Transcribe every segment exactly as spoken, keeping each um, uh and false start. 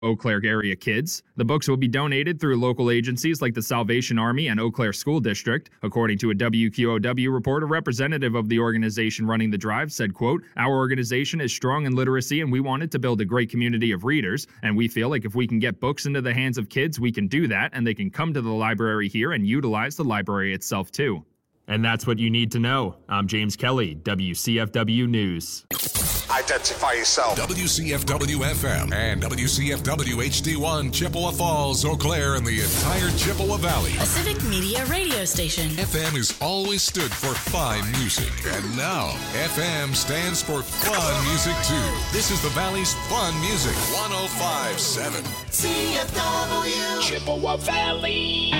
Eau Claire area kids. The books will be donated through local agencies like the Salvation Army and Eau Claire School District. According to a W Q O W report, a representative of the organization running the drive said, quote, "Our organization is strong in literacy and we wanted to build a great community of readers, and we feel like if we can get books into the hands of kids, we can do that, and they can come to the library here and utilize the library itself too." And that's what you need to know. I'm James Kelly, W C F W News. Identify yourself. W C F W F M and W C F W H D one, Chippewa Falls, Eau Claire, and the entire Chippewa Valley. A civic media radio station. F M has always stood for fine music. And now, F M stands for fun music, too. This is the Valley's fun music. one oh five point seven. C F W. Chippewa Valley.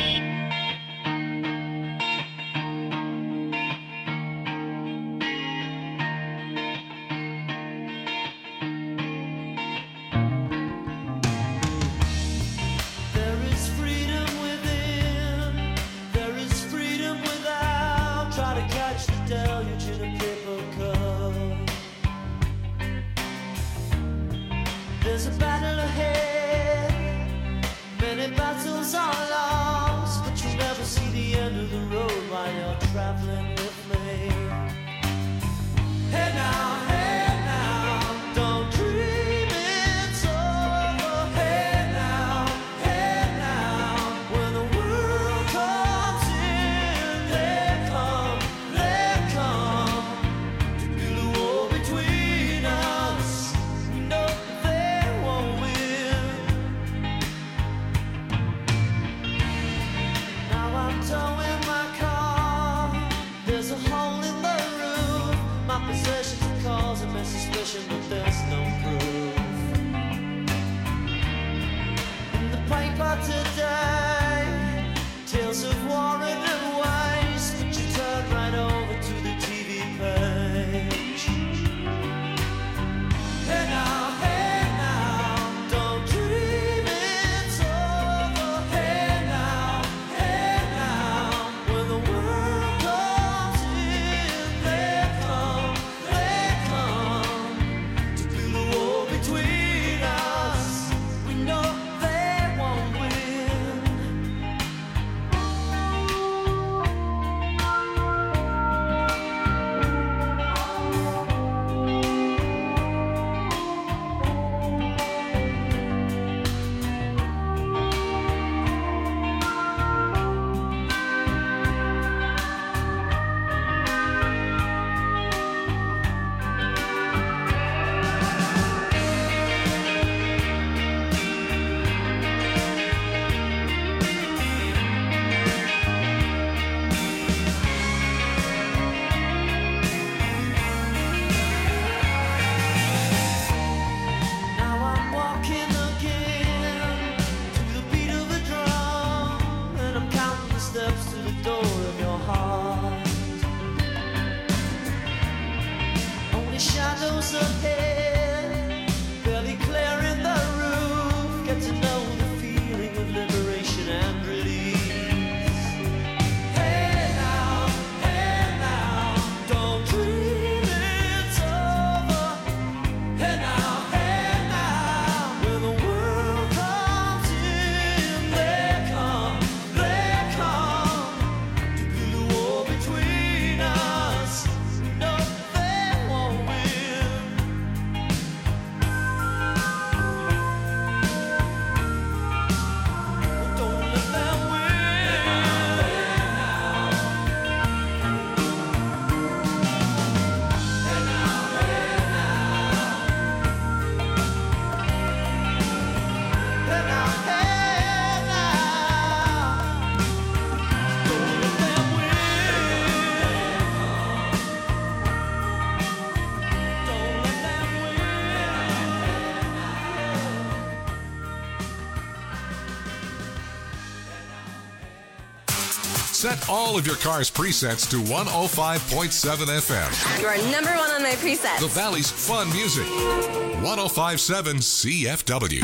Set all of your car's presets to one oh five point seven F M. You are number one on my presets. The Valley's fun music. one oh five point seven C F W.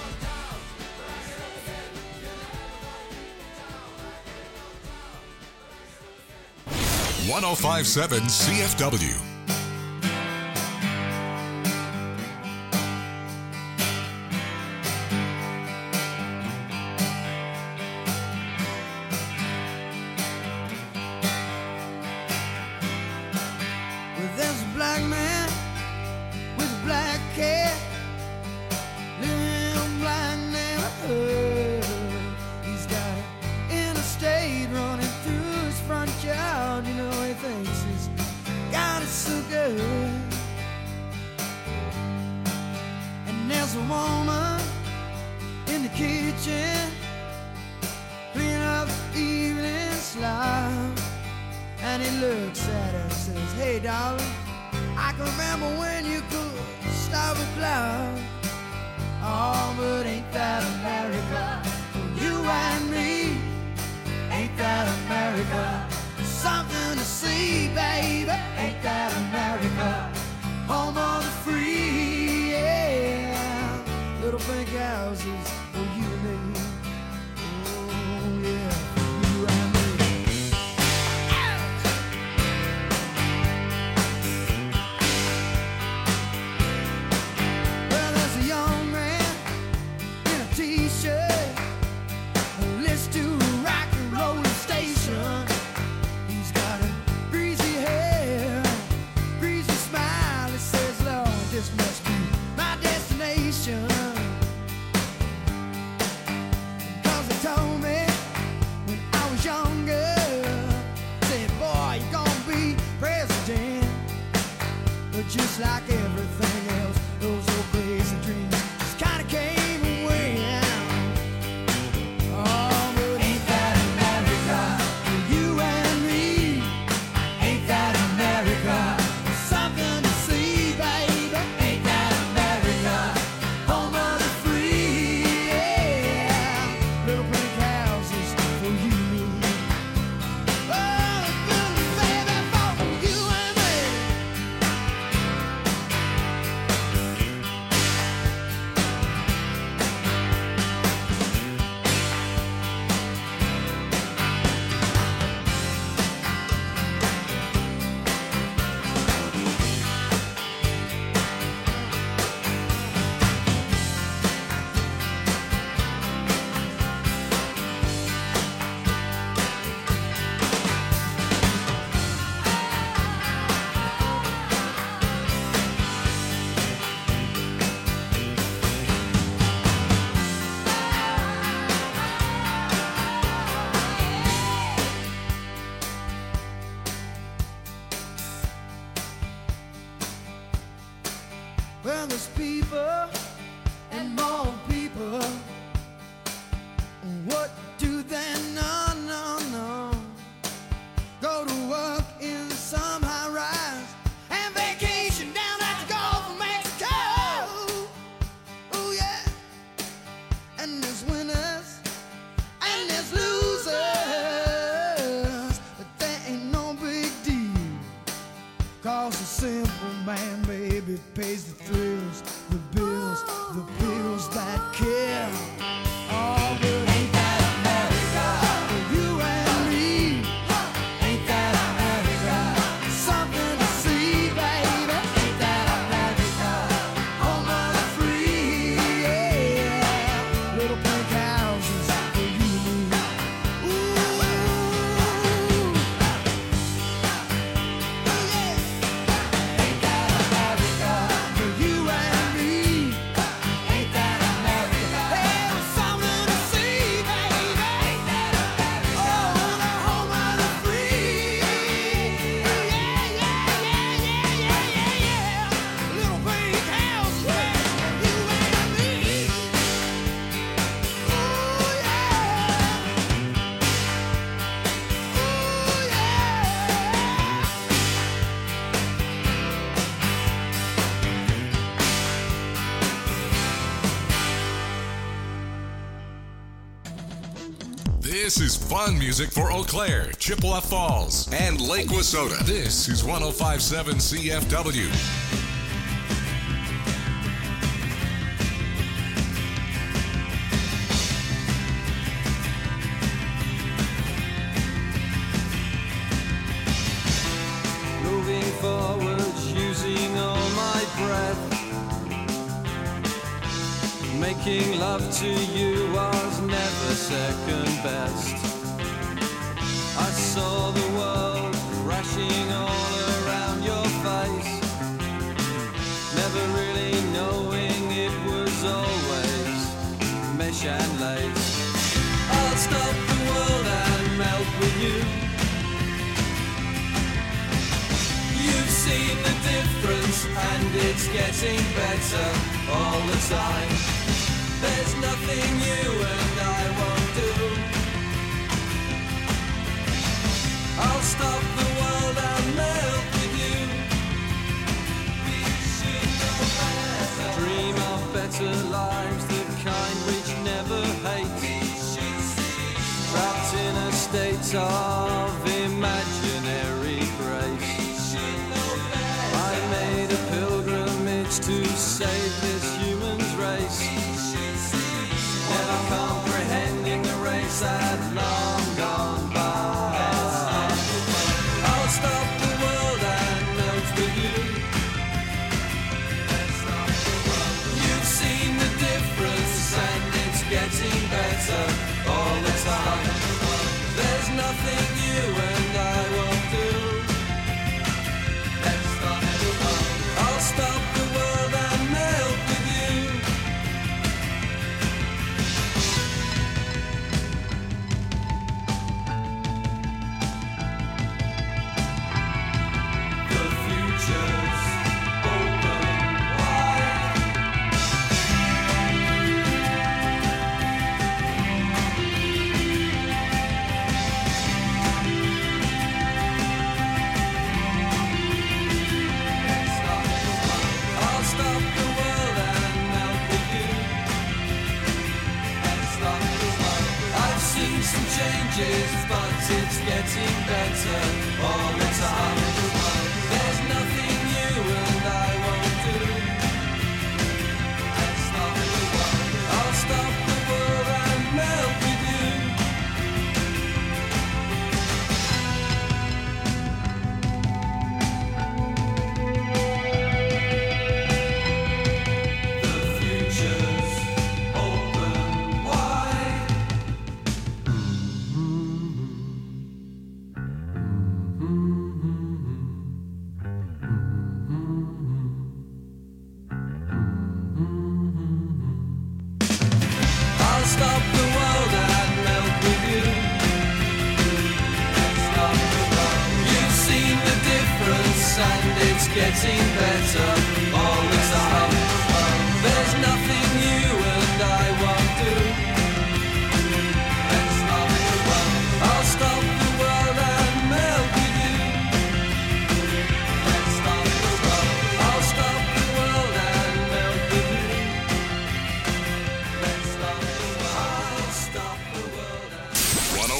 one oh five point seven C F W. Well, there's a black man with a black cat living in a black neighborhood. He's got an interstate running through his front yard. You know, he thinks he's got it so good. And there's a woman in the kitchen cleaning up the evening slop. And he looks at her and says, hey, darling, I can remember when you could stop a cloud. Oh, but ain't that America? For you and me, ain't that America? Something to see, baby, ain't that America? Home of the free, yeah. Little pink houses for you and me. Oh, yeah, for you and me. Well, there's a young man in a t-shirt Well, there's people and more people. What do they know? No, no. Go to work in some high rise and vacation down at the Gulf of Mexico. Oh yeah. And there's winners and there's losers, but that ain't no big deal. Cause the simple man, baby, pays the thrills, the bills, the bills that kill. Oh, but ain't that America for you and me? Ain't that America something to see, baby? Ain't that America home of the free? Yeah, little pink houses for you and me. Ooh, yeah. Ain't that America for you and me? Ain't that America? Hey, it's something to see, baby. Ain't that America? Oh, the home of the free. Yeah, yeah, yeah, yeah, yeah, yeah, yeah. Little pink houses, baby, you and me. Ooh, yeah. Ooh, yeah. This is fun music for Eau Claire, Chippewa Falls, and Lake Wissota. This is one oh five point seven C F W. Moving forward, using all my breath. Making love to you was never second best. I saw the world crashing all around your face, never really knowing it was always mesh and lace. I'll stop the world and melt with you. You've seen the difference and it's getting better all the time. There's nothing you and I won't do. I'll stop the world and melt with you. We should know better. Dream of better lives, the kind which never hate. Trapped in a state of imaginary grace. I made a pilgrimage to save this human's race, never comprehending the race had long gone by. I'll stop the world and melt with you. You've seen the difference and it's getting better all the time. There's nothing you and I won't do. I'll stop the world and melt with you. The future's open wide. I'll stop the world and melt with you. I've seen some changes, but it's getting better all the time. There's nothing you and I won't do. I'll stop the world and melt with you. The future's open wide.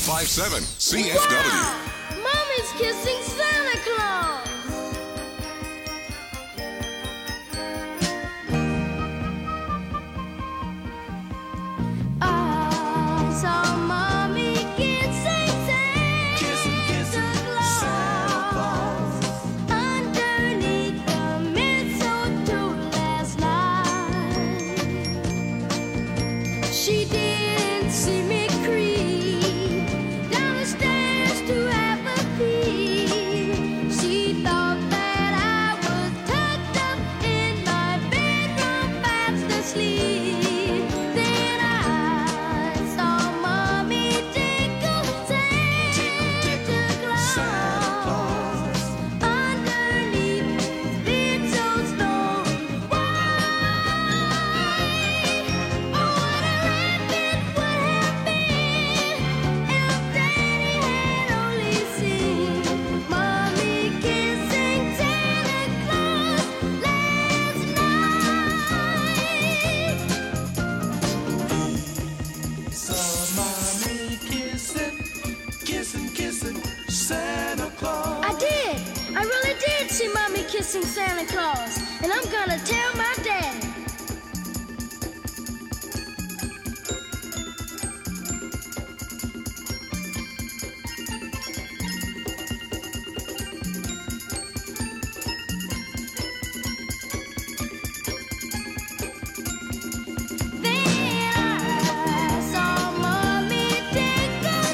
five point seven C F W. Mommy's kissing Santa Claus. I saw Mommy kissing Santa Claus underneath the mistletoe last night. She didn't see me creep down the stairs to have a peek. She thought that I was tucked up in my bedroom fast asleep. Then I saw Mommy tickle Santa Claus underneath his bed so snowy white. Oh, what a rabbit would have been if Daddy had only seen Mommy kissing Santa Claus last night. Saw mommy kissing, kissing, kissing Santa Claus. I did. I really did see Mommy kissing Santa Claus, and I'm gonna tell my daddy. Then I saw Mommy tickle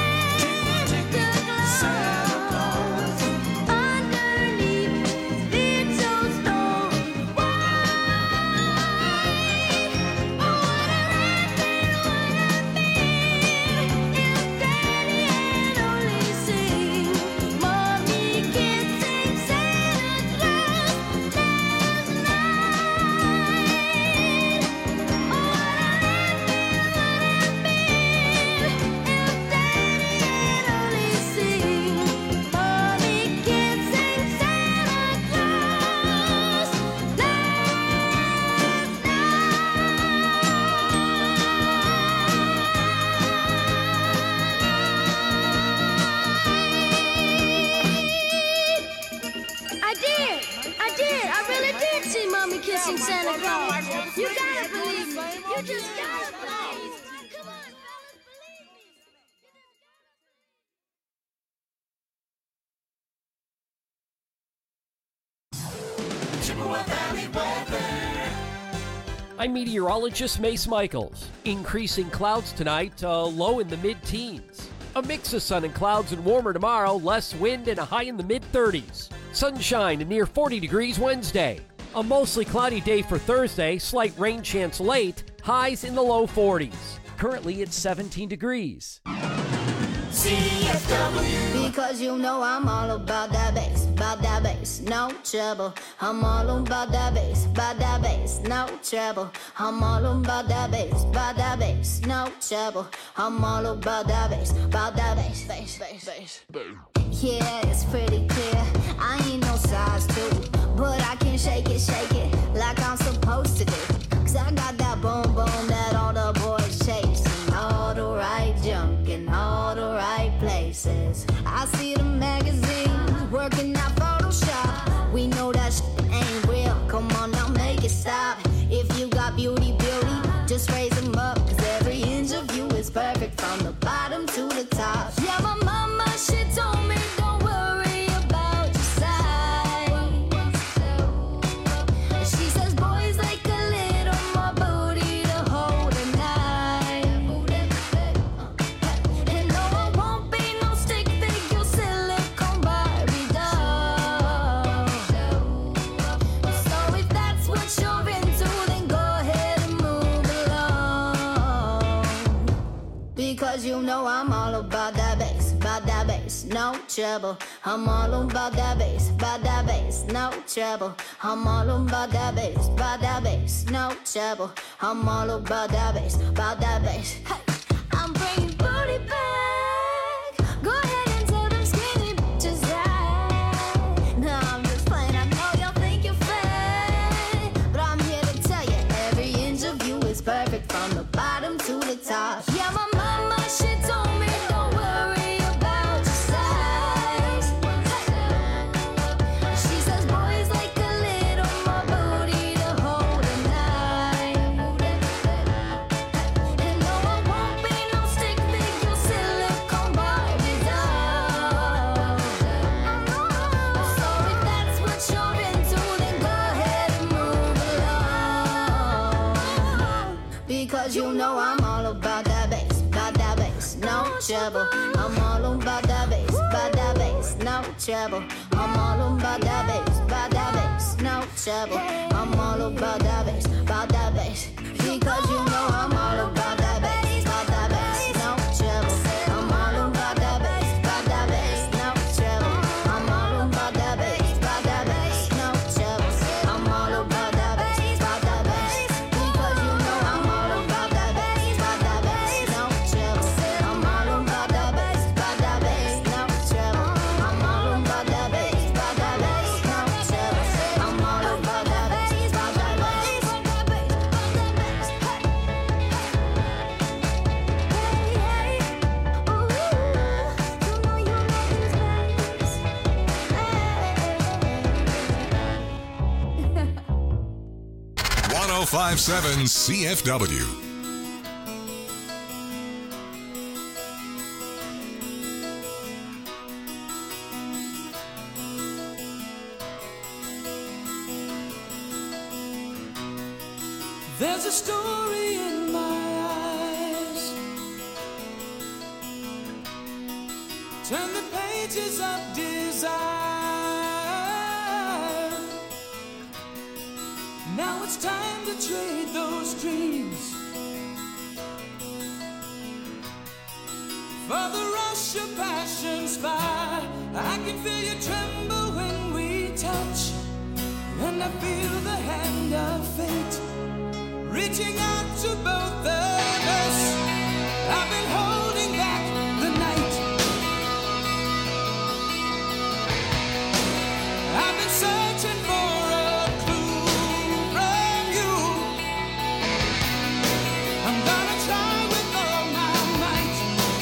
Santa Claus underneath his bed so snowy white. Oh, what a rabbit would have been if Daddy had only seen Mommy kissing Santa Claus last night. Oh, what a rabbit would have been if Daddy had only seen Mommy kissing Santa Claus I did. I did. I really did see Mommy kissing Santa Claus. You gotta believe me. You just gotta believe me. Come on, fellas, believe me. I'm meteorologist Mace Michaels. Increasing clouds tonight, uh, low in the mid-teens. A mix of sun and clouds and warmer tomorrow, less wind and a high in the mid-thirties. Sunshine and near forty degrees Wednesday. A mostly cloudy day for Thursday, slight rain chance late, highs in the low forties. Currently it's seventeen degrees. C F W. Because you know I'm all about that bass, about that bass, no trouble. I'm all about that bass, about that bass, no trouble. I'm all about that bass, about that bass, no trouble. I'm all about that bass, about that bass, bass, bass, bass. Yeah, it's pretty clear. I ain't no size two, but I can shake it, shake it like I'm supposed to do. Cause I got that boom boom that all the boys chase. All the right junk in all the right places. I see the magazines working out Photoshop. We know that shit ain't real. Come on now, make it stop. If you got beauty, beauty, just raise them up. Cause every inch of you is perfect from the bottom to the top. Yeah, my mama, she told me don't worry about your size. She says boys like a little more booty to hold at night. And no, I won't be no stick figure silicone Barbie doll. So if that's what you're into, then go ahead and move along. Because you know I'm all about that bass, about that bass, no trouble. I'm all about that bass, about that bass, no trouble. I'm all about that bass, about that bass, no trouble. I'm all about that bass, about that bass. Hey, I'm bringing booty back. Go ahead and tell them skinny bitches that. No, I'm just playing. I know y'all think you're fat, but I'm here to tell you every inch of you is perfect from the bottom to the top. Yeah, my mama, she told me don't worry trouble. I'm all about that bass, about that bass, no trouble. I'm all about that bass, about that bass, no trouble. I'm all about that bass, about that bass, because you know I'm all about that bass, about that bass, no trouble. I'm all about that bass, about that bass, no trouble. I'm all about that bass, about that bass, no trouble. I'm all about that bass, about that bass, because you know I'm all about that bass, about that bass, no trouble. I'm all about that bass, about that bass, no trouble. I'm all about that bass, about that bass, no trouble. I'm all about that bass, about that bass, about that bass, about that bass. one oh five point seven C F W. There's a story in my eyes. Turn the pages of desire. Now it's time to trade those dreams for the rush of passion's fire. I can feel you tremble when we touch, and I feel the hand of fate reaching out to both of us. I've been holding back the night. I've been searching for a clue from you. I'm gonna try with all my might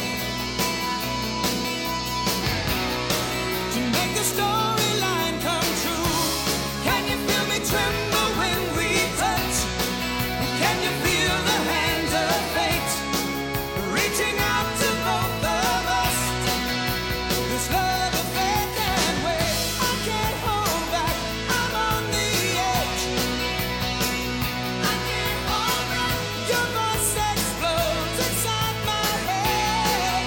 to make the storyline come true. Can you feel me tremble when we touch? Can you feel the hands of fate reaching out to both of us? This love affair can't wait. I can't hold back. I'm on the edge. I can't hold back. Your voice explodes inside my head.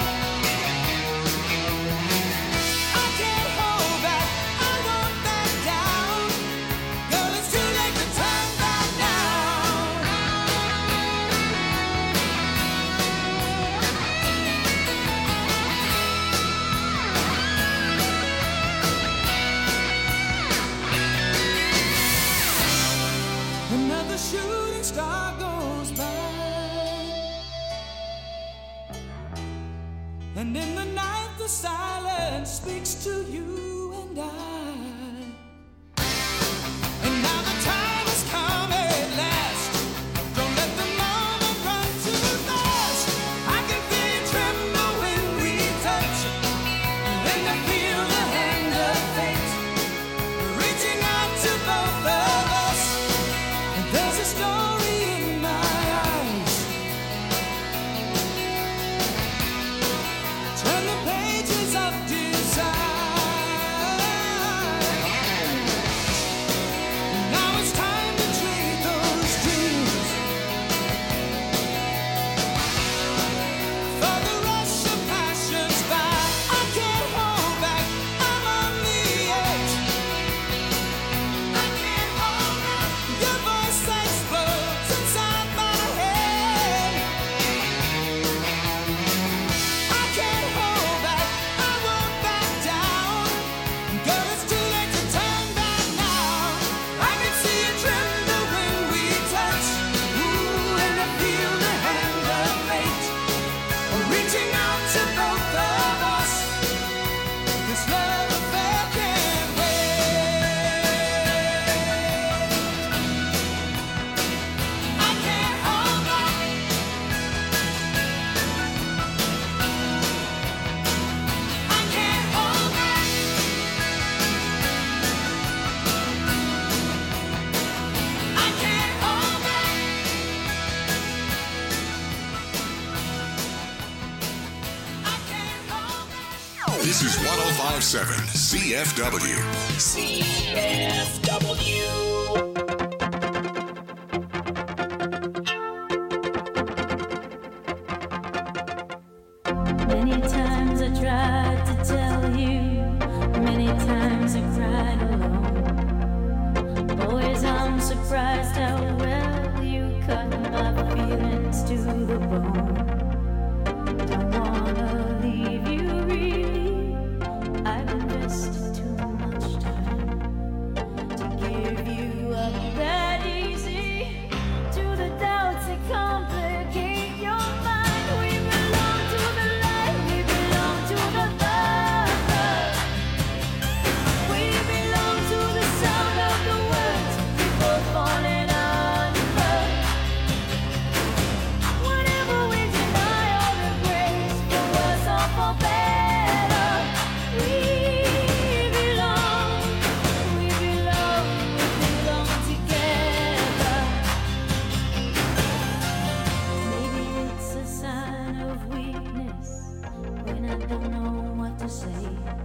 I can't hold back. I won't back down. Girl, it's too late to turn back now. Another shooting star goes by, and in the night the silence speaks to you and I. And now the time has come at last. Don't let the moment run too fast. I can feel you tremble when we touch, and I feel the hand of fate reaching out to both of us. And there's a story in my eyes. Turn the pages of desire. Now it's time to trade those dreams for the rush of passion's fire. I can't hold back. I'm on the edge. I can't hold back. Your voice explodes inside my head. I can't hold back. I won't back down. Girl, it's too late to turn back now. I can see you tremble when we touch. Ooh, and I feel the hand of fate reaching out to both of us. This love affair can't wait. I can't hold back. I can't hold back. I can't hold back. I can't hold back. This is one oh five point seven C F W. C F W. Many times I tried to tell you, many times I cried alone. Boys, I'm surprised how well you cut my feelings to the bone. Don't wanna leave you really, I've invested too much time to give you up that easy to the doubts that complicate your mind. We belong to the light, we belong to the thunder. We belong to the sound of the words before falling under. Whatever we deny or embrace, for worse or for better, we belong, we belong, we belong together. Maybe it's a sign of weakness when I don't know what to say.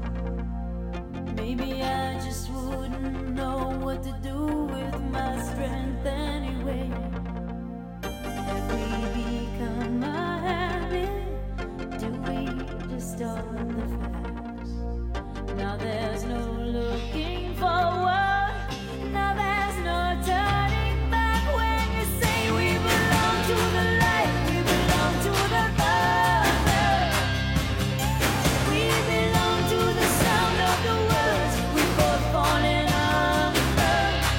Maybe I just wouldn't know what to do with my strength anyway. Have we become a habit? Do we distort the facts? Now there's no looking forward. Now there's no turning back when you say we belong to the light, we belong to the thunder. We belong to the sound of the words we both falling under.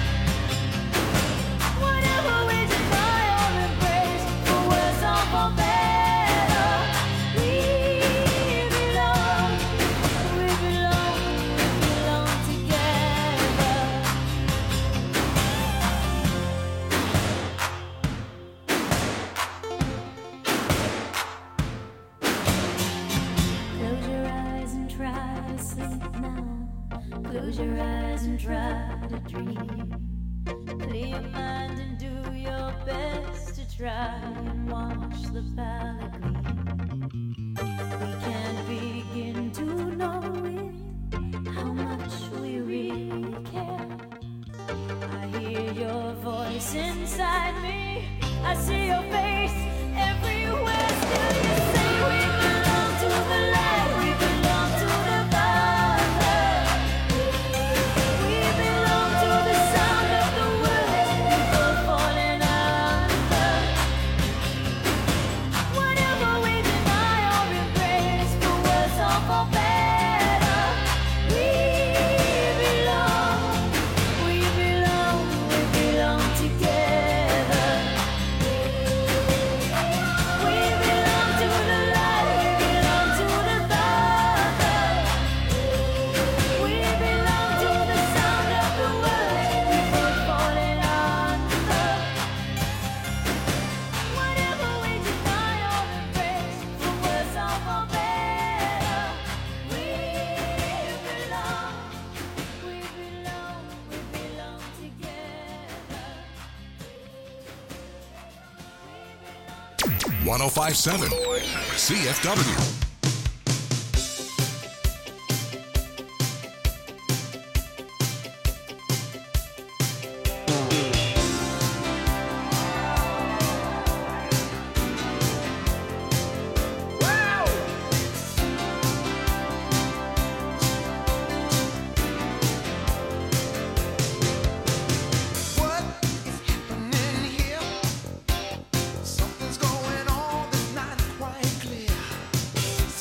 Whatever we deny or embrace, for worse or for better, we belong, we belong, we belong together. Close your eyes and try to sleep now. Close your eyes and try to dream. Clear your mind and do your best to try and watch the palette gleam. We can't begin to know it, how much we really care. I hear your voice inside me, I see your face everywhere. Still you say we belong to the light, we belong to the thunder. We belong to the sound of the words before falling under. Whatever we deny or embrace, for worse or for better, we belong, we belong, we belong together. We belong to the light, we belong to the thunder. We belong to the sound of the words before falling under. Whatever we deny or embrace, for worse or for better, we belong, we belong, we belong together. one oh five point seven C F W. What is happening here? Something's going on that's not quite clear.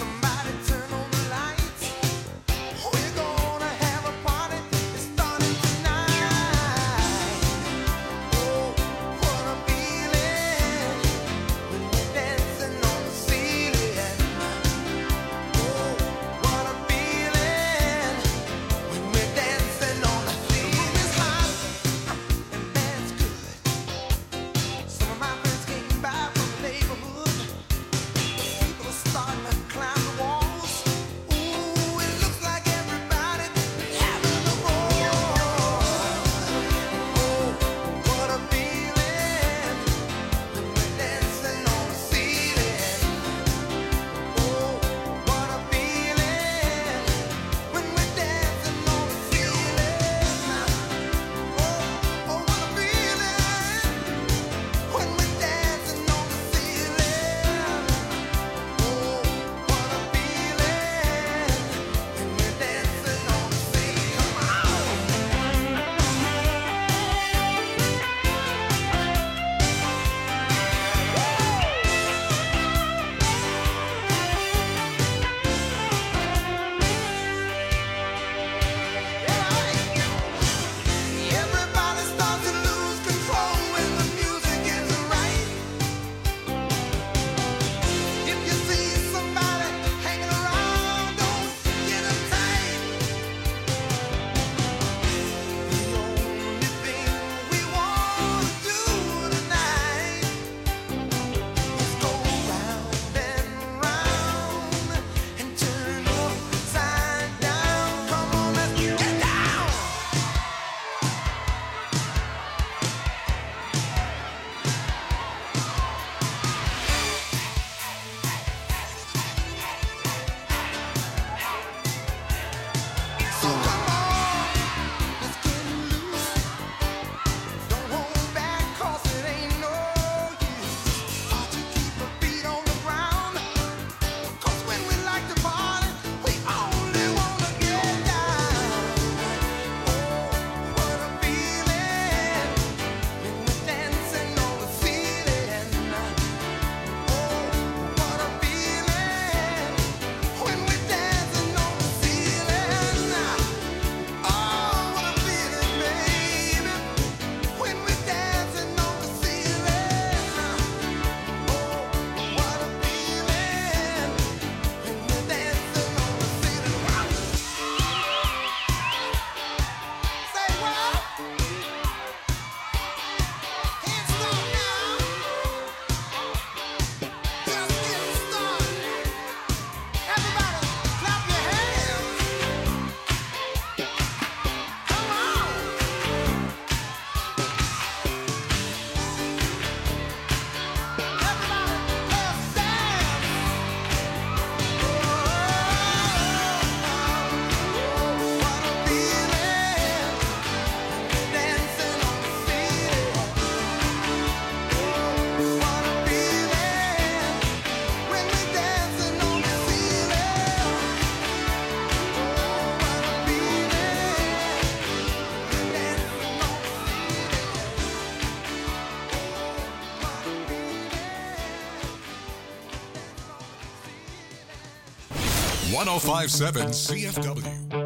one oh five point seven C F W.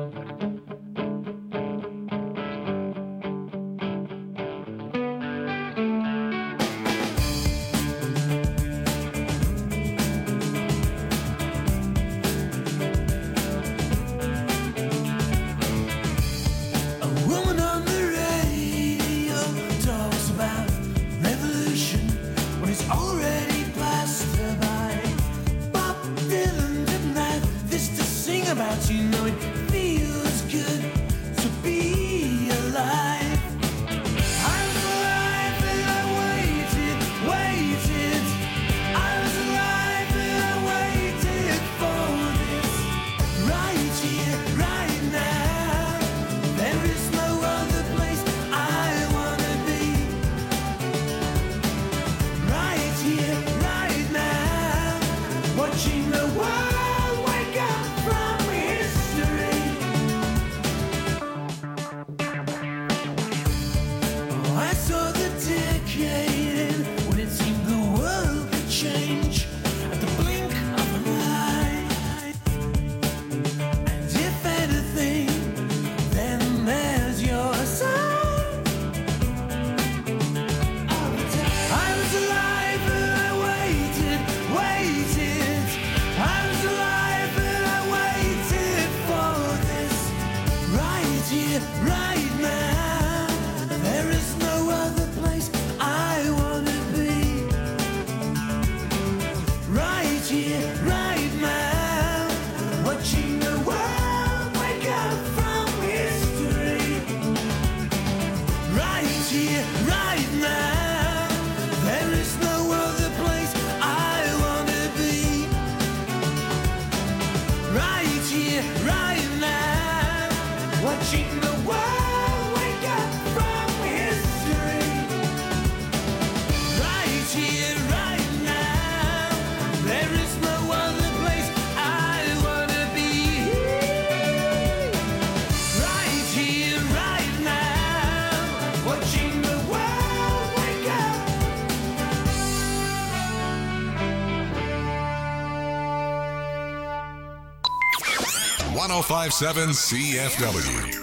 one oh five point seven C F W.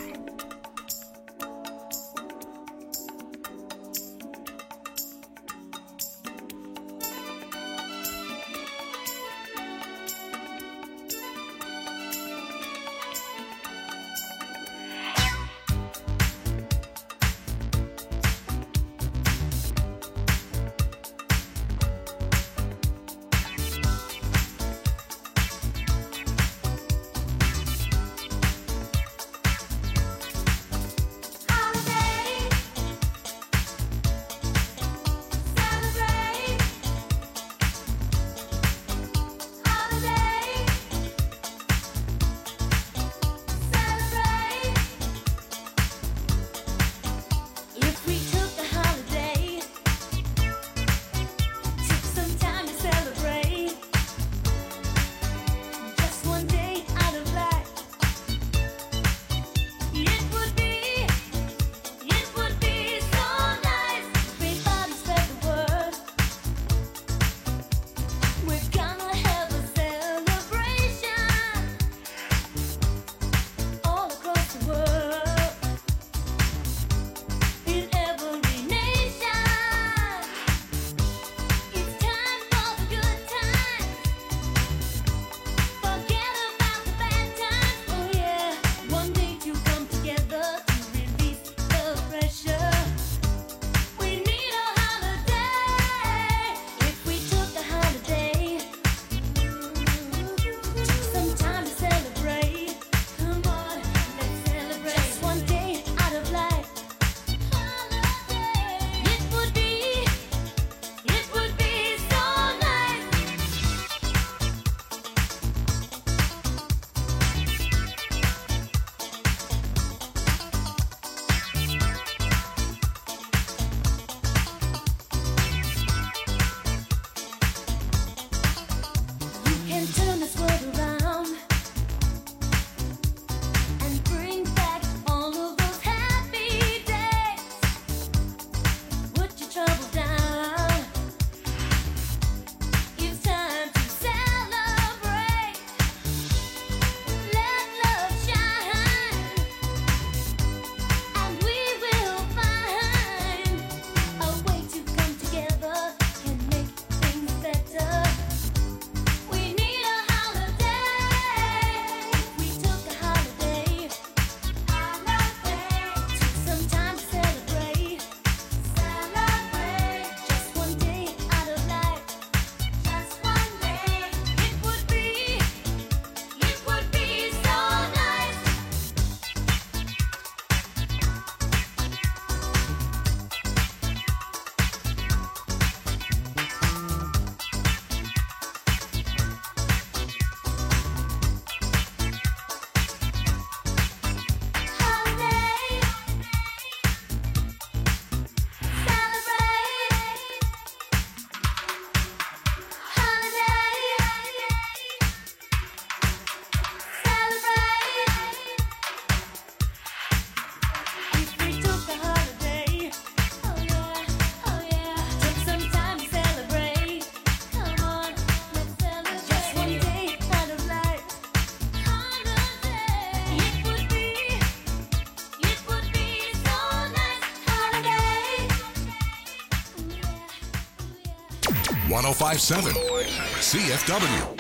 one oh five point seven C F W.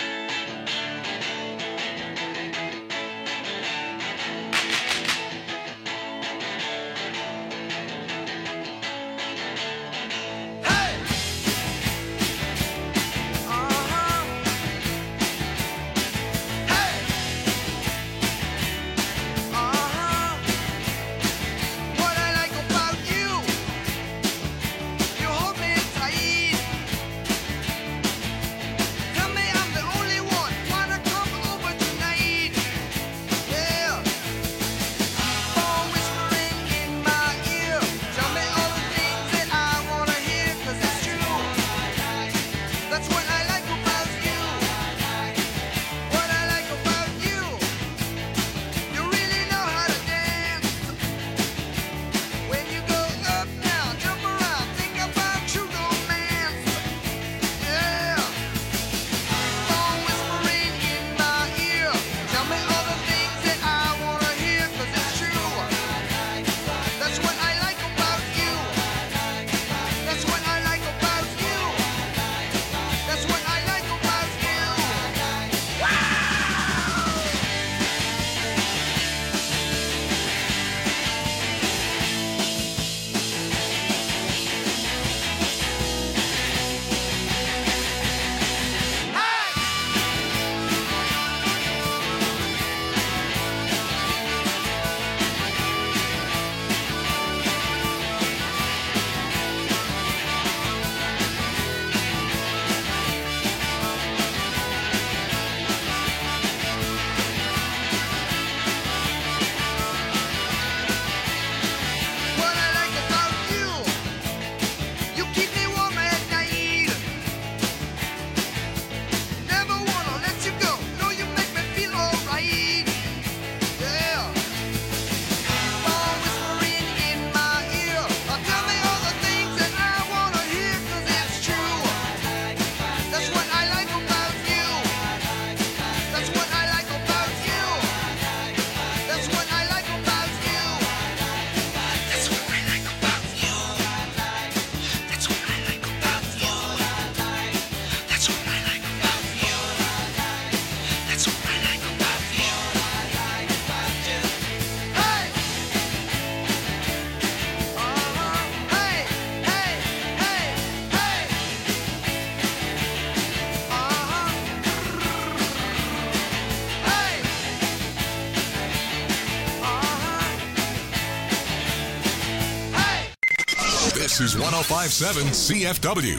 This is one oh five point seven C F W.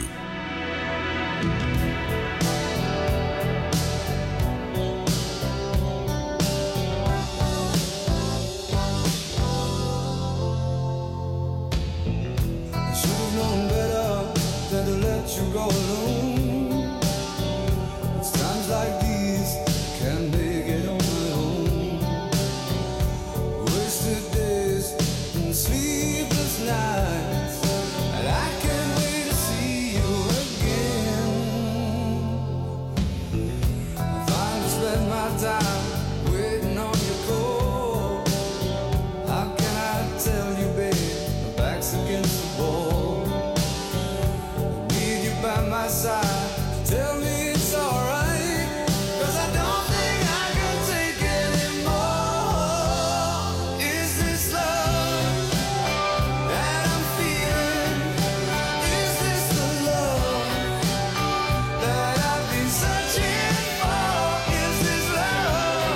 I should have known better than to let you go alone. It's times like these I can't make it on my own. Wasted days and sleepless nights, and I can't wait to see you again. I finally spent my time waiting on your call. How can I tell you, babe, my back's against the wall? I need you by my side, tell me it's alright, 'cause I don't think I can take anymore. Is this love that I'm feeling? Is this the love that I've been searching for? Is this love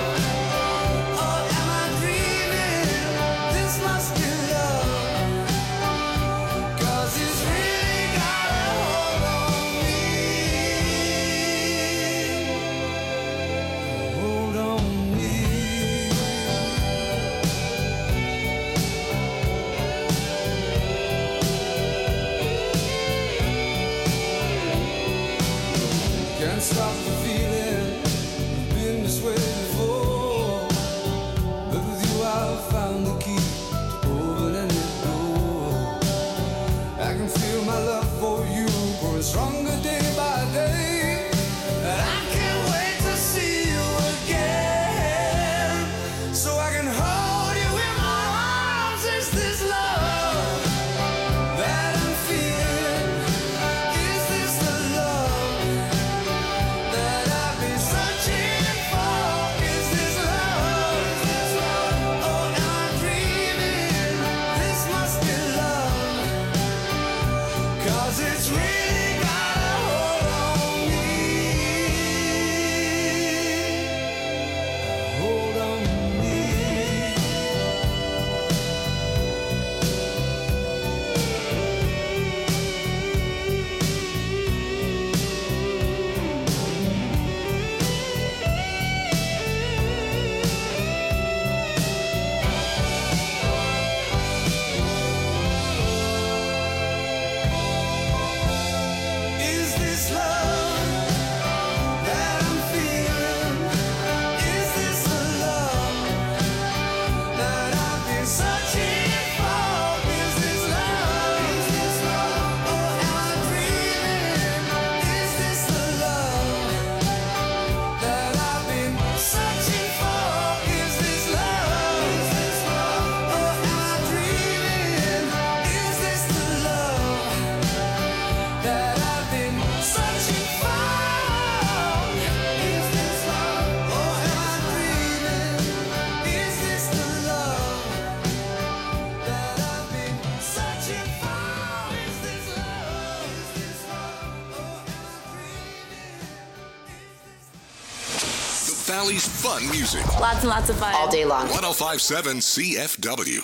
Valley's fun music. Lots and lots of fun. All day long. one oh five point seven C F W.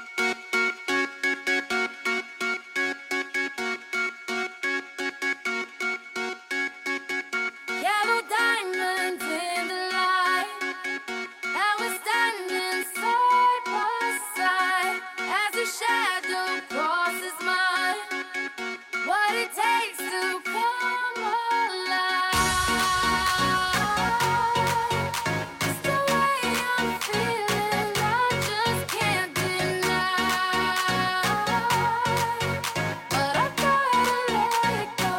Yellow diamonds in the light, and we're standing side by side as a shadow crosses mine. What it takes to come alive. It's the way I'm feeling, I just can't deny. But I gotta let it go.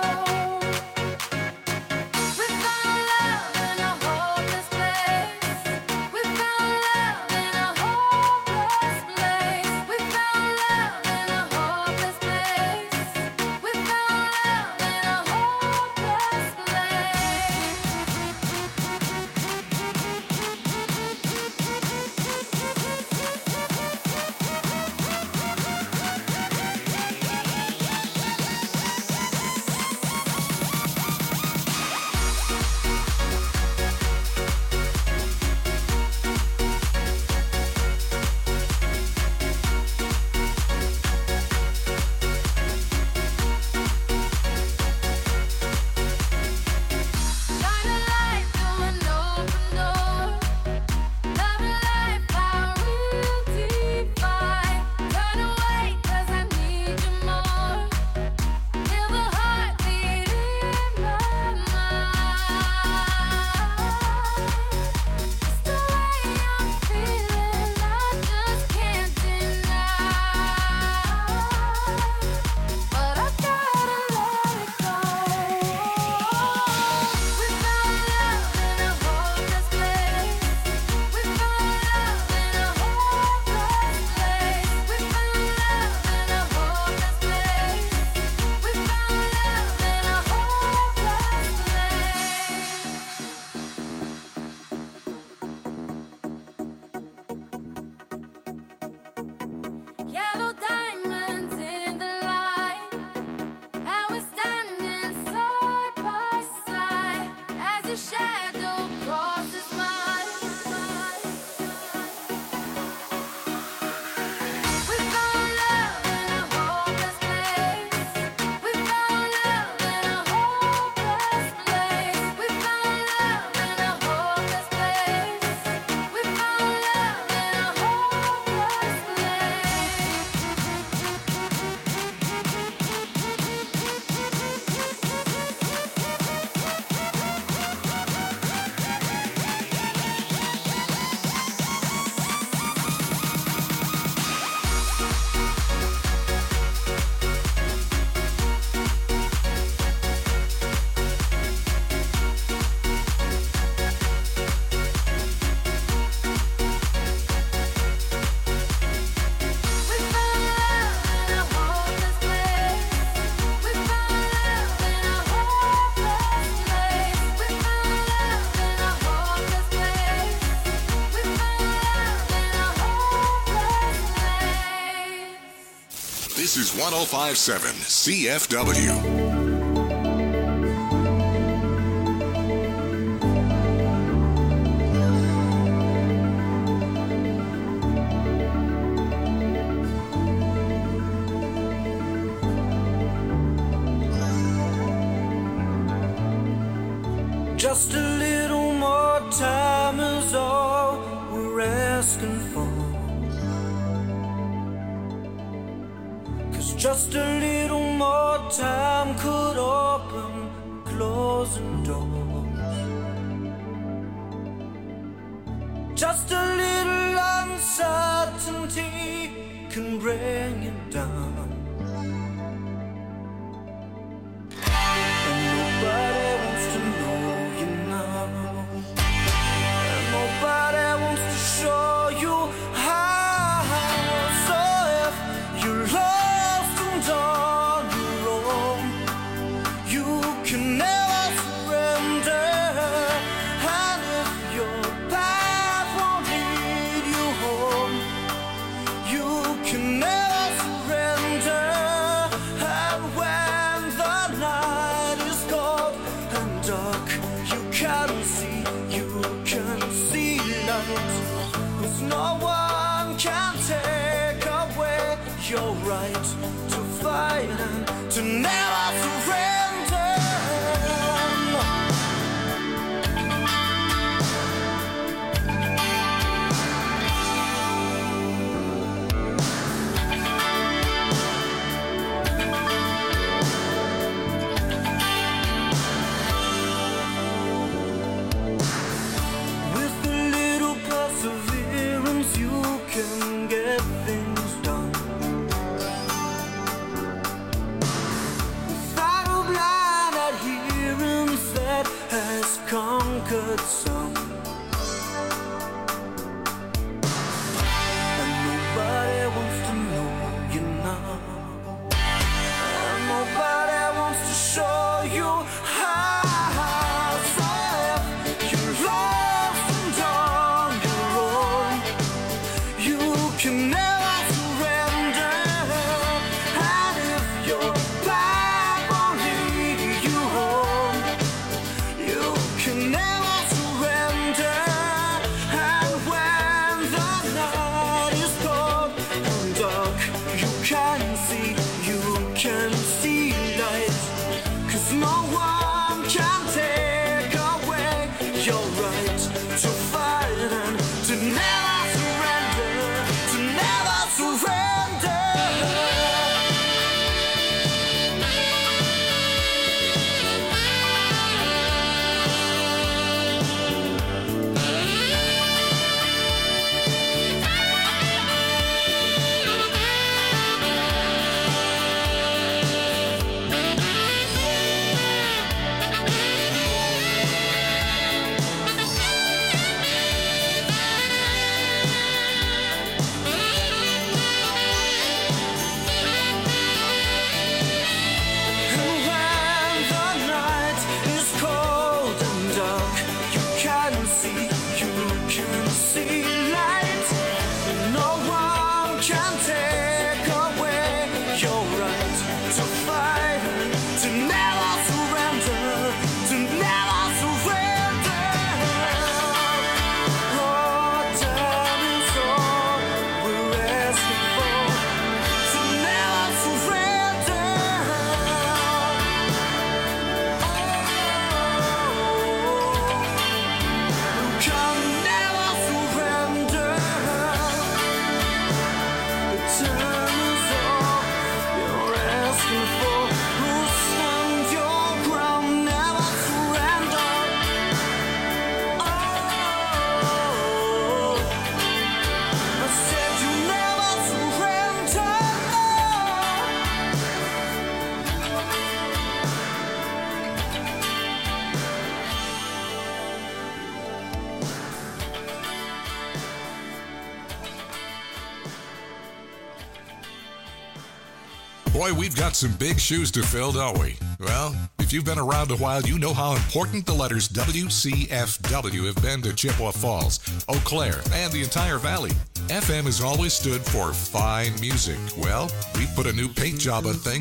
We found love in a hopeless place. We found love in a hopeless place. We found love in a hopeless place. We found love in a hopeless shine a light through an open door. Love and life are real divine. Turn away 'cause I need you more. Feel the heartbeat in my mind. It's the way I'm feeling, I just can't deny. But I gotta let it go. We found love in a hopeless place. We found love in a hopeless place. We found love in a hopeless place. We found love in a hopeless place. Yellow diamonds in the light, and we're standing side by side as a shadow crosses mine. We found love in a hopeless place. We found love in a hopeless place. We found love in a hopeless place. We found love in a hopeless We found love in a hopeless place. We found love in a hopeless place. We found love in a hopeless place. We found love in a hopeless place. This is one oh five point seven C F W. Just a little more time is all we're asking for. 'Cause just a little more time could open closing doors. Just a little uncertainty can bring it down. And nobody wants to know you now. And nobody wants to show you how. So if you're lost and on your own, you can never surrender. And if your path won't lead you home, you can never surrender. Boy, we've got some big shoes to fill, don't we? Well, if you've been around a while, you know how important the letters W C F W have been to Chippewa Falls, Eau Claire, and the entire valley. F M has always stood for fine music. Well, we put a new paint job on things